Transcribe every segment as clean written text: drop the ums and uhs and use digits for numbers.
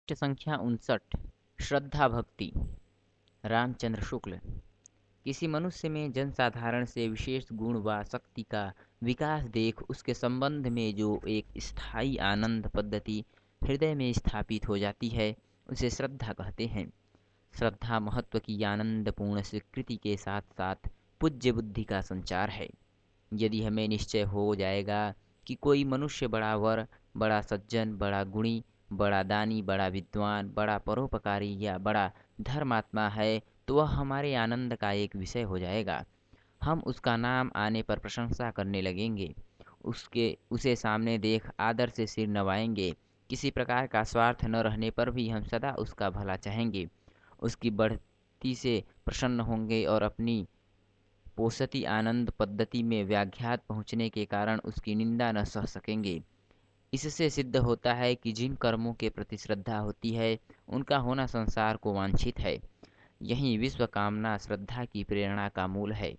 पृष्ठ संख्या 59। श्रद्धा भक्ति। रामचंद्र शुक्ल। किसी मनुष्य में जनसाधारण से विशेष गुण व शक्ति का विकास देख उसके संबंध में जो एक स्थायी आनंद पद्धति हृदय में स्थापित हो जाती है, उसे श्रद्धा कहते हैं। श्रद्धा महत्व की आनंदपूर्ण स्वीकृति के साथ साथ पूज्य बुद्धि का संचार है। यदि हमें निश्चय हो जाएगा कि कोई मनुष्य बड़ा वर, बड़ा सज्जन, बड़ा गुणी, बड़ा दानी, बड़ा विद्वान, बड़ा परोपकारी या बड़ा धर्मात्मा है, तो वह हमारे आनंद का एक विषय हो जाएगा। हम उसका नाम आने पर प्रशंसा करने लगेंगे, उसे सामने देख आदर से सिर नवाएंगे। किसी प्रकार का स्वार्थ न रहने पर भी हम सदा उसका भला चाहेंगे, उसकी बढ़ती से प्रसन्न होंगे और अपनी पोषती आनंद पद्धति में व्याघात पहुँचने के कारण उसकी निंदा न सह सकेंगे। इससे सिद्ध होता है कि जिन कर्मों के प्रति श्रद्धा होती है, उनका होना संसार को वांछित है। यही विश्व कामना श्रद्धा की प्रेरणा का मूल है।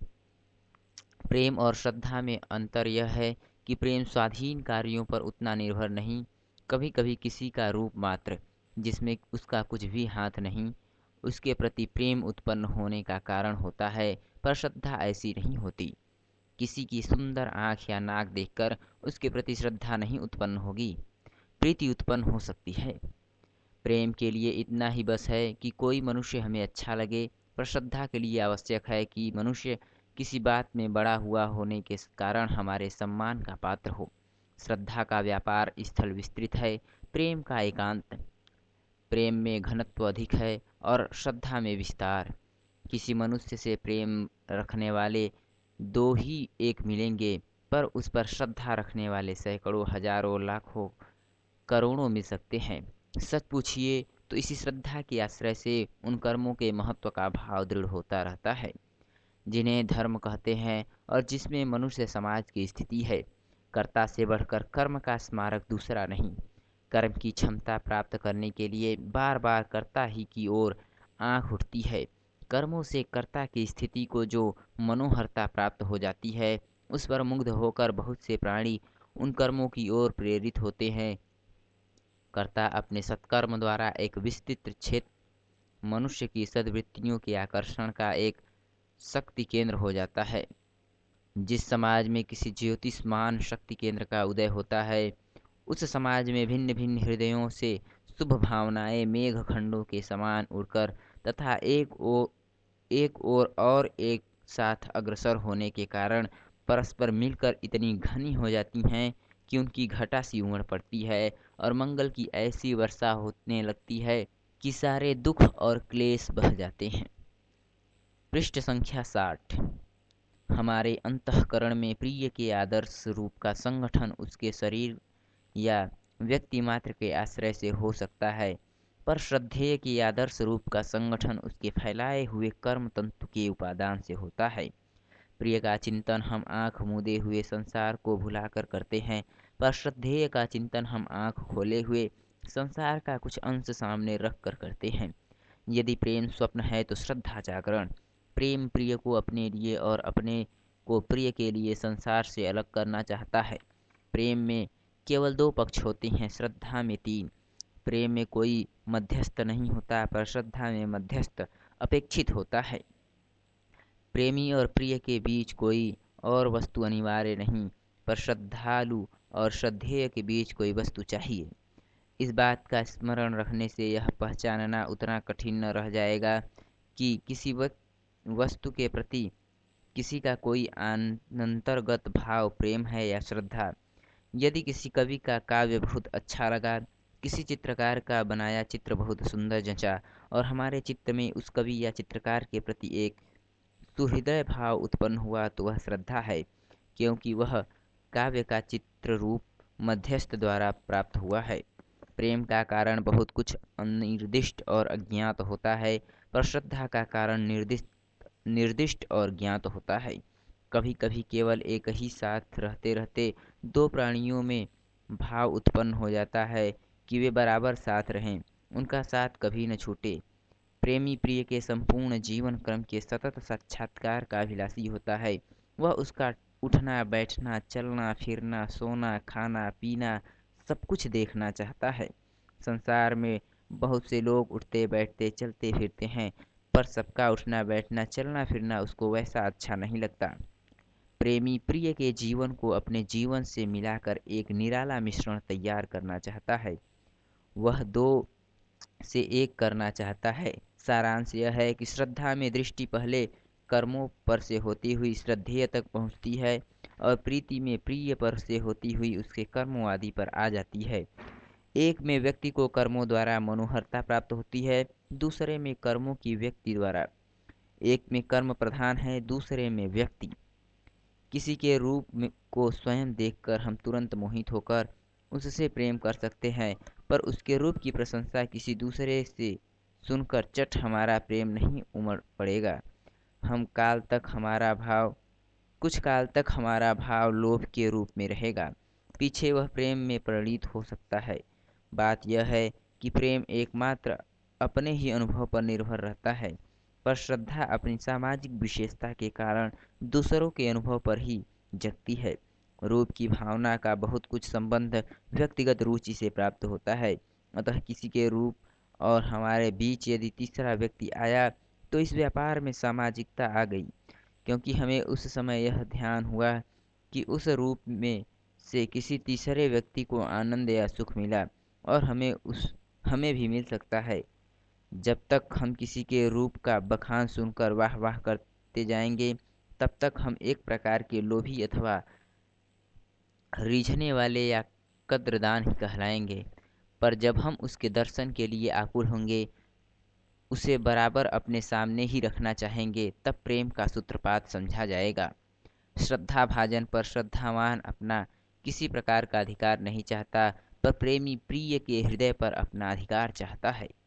प्रेम और श्रद्धा में अंतर यह है कि प्रेम स्वाधीन कार्यों पर उतना निर्भर नहीं, कभी कभी किसी का रूप मात्र, जिसमें उसका कुछ भी हाथ नहीं, उसके प्रति प्रेम उत्पन्न होने का कारण होता है, पर श्रद्धा ऐसी नहीं होती। किसी की सुंदर आँख या नाक देखकर उसके प्रति श्रद्धा नहीं उत्पन्न होगी, प्रीति उत्पन्न हो सकती है। प्रेम के लिए इतना ही बस है कि कोई मनुष्य हमें अच्छा लगे, पर श्रद्धा के लिए आवश्यक है कि मनुष्य किसी बात में बड़ा हुआ होने के कारण हमारे सम्मान का पात्र हो। श्रद्धा का व्यापार स्थल विस्तृत है, प्रेम का एकांत। प्रेम में घनत्व अधिक है और श्रद्धा में विस्तार। किसी मनुष्य से प्रेम रखने वाले दो ही एक मिलेंगे, पर उस पर श्रद्धा रखने वाले सैकड़ों, हजारों, लाखों, करोड़ों मिल सकते हैं। सच पूछिए तो इसी श्रद्धा के आश्रय से उन कर्मों के महत्व का भाव दृढ़ होता रहता है, जिन्हें धर्म कहते हैं और जिसमें मनुष्य समाज की स्थिति है। कर्ता से बढ़कर कर्म का स्मारक दूसरा नहीं। कर्म की क्षमता प्राप्त करने के लिए बार बार कर्ता ही की ओर आँख उठती है। कर्मों से कर्ता की स्थिति को जो मनोहरता प्राप्त हो जाती है, उस पर मुग्ध होकर बहुत से प्राणी उन कर्मों की ओर प्रेरित होते हैं। कर्ता अपने सत्कर्म द्वारा एक विस्तृत क्षेत्र मनुष्य की सद्वृत्तियों के आकर्षण का एक शक्ति केंद्र हो जाता है। जिस समाज में किसी ज्योतिष्मान शक्ति केंद्र का उदय होता है, उस समाज में भिन्न भिन्न हृदयों से शुभ भावनाएं मेघखंडों के समान उड़कर तथा एक ओर और एक साथ अग्रसर होने के कारण परस्पर मिलकर इतनी घनी हो जाती हैं कि उनकी घटा सी उमड़ पड़ती है और मंगल की ऐसी वर्षा होने लगती है कि सारे दुख और क्लेश बह जाते हैं। पृष्ठ संख्या 60। हमारे अंतःकरण में प्रिय के आदर्श रूप का संगठन उसके शरीर या व्यक्ति मात्र के आश्रय से हो सकता है, पर श्रद्धेय के आदर्श रूप का संगठन उसके फैलाए हुए कर्म तंतु के उपादान से होता है। प्रिय का चिंतन हम आँख मूंदे हुए संसार को भुलाकर करते हैं, पर श्रद्धेय का चिंतन हम आँख खोले हुए संसार का कुछ अंश सामने रख कर करते हैं। यदि प्रेम स्वप्न है तो श्रद्धा जागरण। प्रेम प्रिय को अपने लिए और अपने को प्रिय के लिए संसार से अलग करना चाहता है। प्रेम में केवल दो पक्ष होते हैं, श्रद्धा में तीन। प्रेम में कोई मध्यस्थ नहीं होता, पर श्रद्धा में मध्यस्थ अपेक्षित होता है। प्रेमी और प्रिय के बीच कोई और वस्तु अनिवार्य नहीं, पर श्रद्धालु और श्रद्धेय के बीच कोई वस्तु चाहिए। इस बात का स्मरण रखने से यह पहचानना उतना कठिन न रह जाएगा कि किसी वस्तु के प्रति किसी का कोई अंतर्गत भाव प्रेम है या श्रद्धा। यदि किसी कवि का काव्य बहुत अच्छा लगा, किसी चित्रकार का बनाया चित्र बहुत सुंदर जंचा और हमारे चित्त में उस कवि या चित्रकार के प्रति एक सुहृदय भाव उत्पन्न हुआ, तो वह श्रद्धा है, क्योंकि वह काव्य का चित्र रूप मध्यस्थ द्वारा प्राप्त हुआ है। प्रेम का कारण बहुत कुछ अनिर्दिष्ट और अज्ञात होता है, पर श्रद्धा का कारण निर्दिष्ट और ज्ञात होता है। कभी कभी केवल एक ही साथ रहते रहते दो प्राणियों में भाव उत्पन्न हो जाता है कि वे बराबर साथ रहें, उनका साथ कभी न छूटे। प्रेमी प्रिय के संपूर्ण जीवन क्रम के सतत साक्षात्कार का अभिलाषी होता है। वह उसका उठना बैठना, चलना फिरना, सोना खाना पीना सब कुछ देखना चाहता है। संसार में बहुत से लोग उठते बैठते चलते फिरते हैं, पर सबका उठना बैठना चलना फिरना उसको वैसा अच्छा नहीं लगता। प्रेमी प्रिय के जीवन को अपने जीवन से मिलाकर एक निराला मिश्रण तैयार करना चाहता है। वह दो से एक करना चाहता है। सारांश यह है कि श्रद्धा में दृष्टि पहले कर्मों पर से होती हुई श्रद्धेय तक पहुँचती है और प्रीति में प्रिय पर से होती हुई उसके कर्मों आदि पर आ जाती है। एक में व्यक्ति को कर्मों द्वारा मनोहरता प्राप्त होती है, दूसरे में कर्मों की व्यक्ति द्वारा। एक में कर्म प्रधान है, दूसरे में व्यक्ति। किसी के रूप में को स्वयं देखकर हम तुरंत मोहित होकर उससे प्रेम कर सकते हैं, पर उसके रूप की प्रशंसा किसी दूसरे से सुनकर चट हमारा प्रेम नहीं उमड़ पड़ेगा। हम काल तक हमारा भाव कुछ काल तक हमारा भाव लोभ के रूप में रहेगा, पीछे वह प्रेम में परिणित हो सकता है। बात यह है कि प्रेम एकमात्र अपने ही अनुभव पर निर्भर रहता है, पर श्रद्धा अपनी सामाजिक विशेषता के कारण दूसरों के अनुभव पर ही जगती है। रूप की भावना का बहुत कुछ संबंध व्यक्तिगत रुचि से प्राप्त होता है, अतः किसी के रूप और हमारे बीच यदि तीसरा व्यक्ति आया तो इस व्यापार में सामाजिकता आ गई, क्योंकि हमें उस समय यह ध्यान हुआ कि उस रूप में से किसी तीसरे व्यक्ति को आनंद या सुख मिला और हमें भी मिल सकता है। जब तक हम किसी के रूप का बखान सुनकर वाह वाह करते जाएंगे, तब तक हम एक प्रकार के लोभी अथवा रीझने वाले या कद्रदान ही कहलाएंगे। पर जब हम उसके दर्शन के लिए आकुल होंगे, उसे बराबर अपने सामने ही रखना चाहेंगे, तब प्रेम का सूत्रपात समझा जाएगा। श्रद्धा भाजन पर श्रद्धावान अपना किसी प्रकार का अधिकार नहीं चाहता, पर प्रेमी प्रिय के हृदय पर अपना अधिकार चाहता है।